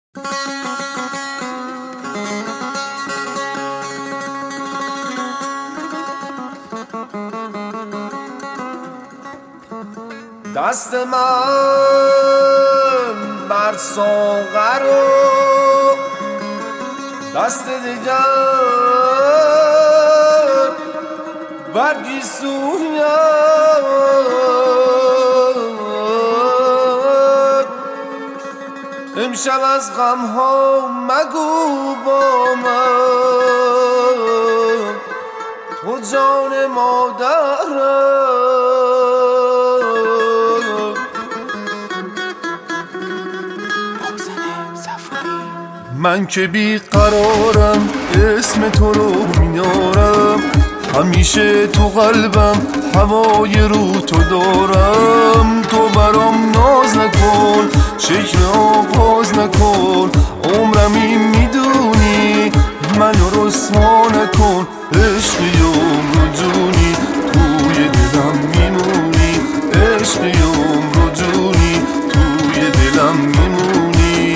دست من بر ساغر و دست دیگر بر گیسویت، امشب از غمها مگو با من تو جان مادرم. من که بیقرارم اسم تو رو میارم، همیشه تو قلبم هوای رو تو دارم. تو برام ناز نکن، شکل آغاز نکن، عمرمی میدونی منو رسوا نکن. عشقی عمر و جونی توی دلم میمونی، عشقی عمر و جونی توی دلم میمونی.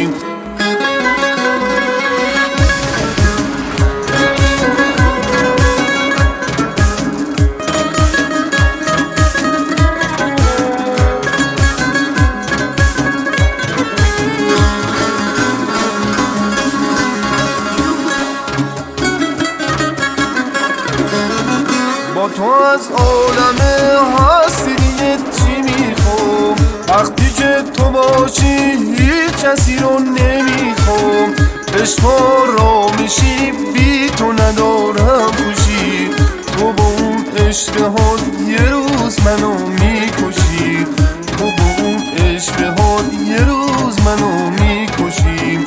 با تو از عالم هستی دیگه چی میخوام؟ وقتی که تو باشی هیچ کسی رو نمیخوام. عشقا را میشی بی تو ندارم خوشی، تو با اون عشقهات یه روز منو میکشی، تو با اون عشقهات یه روز منو میکشی.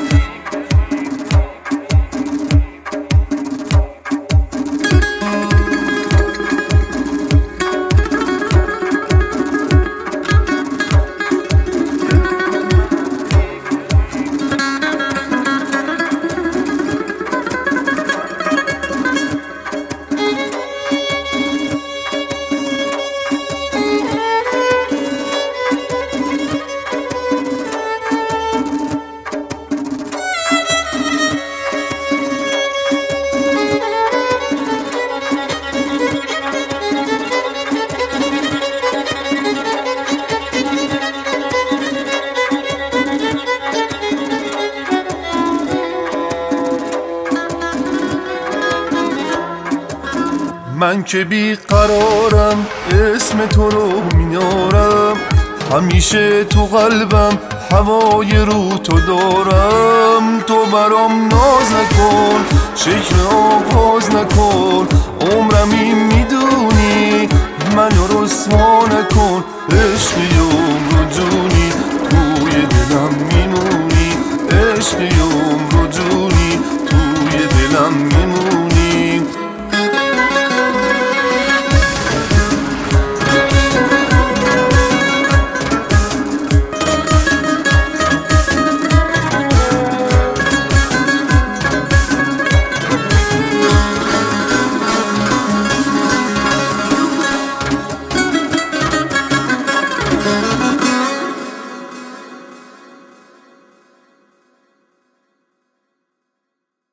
من که بیقرارم اسم تو رو میارم، همیشه تو قلبم هوای رو تو دارم. تو برام ناز نکن، شکل آغاز نکن، عمرمی میدونی منو رسوا نکن. عشقی